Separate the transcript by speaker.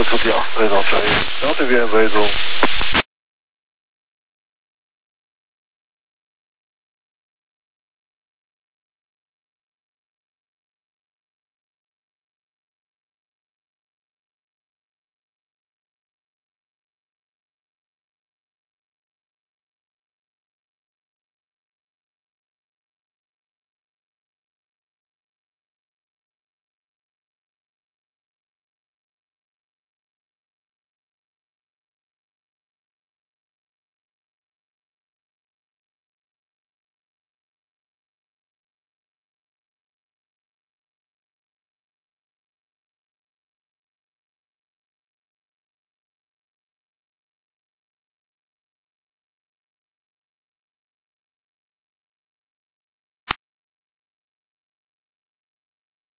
Speaker 1: 出表，非常专业，然后这边为中。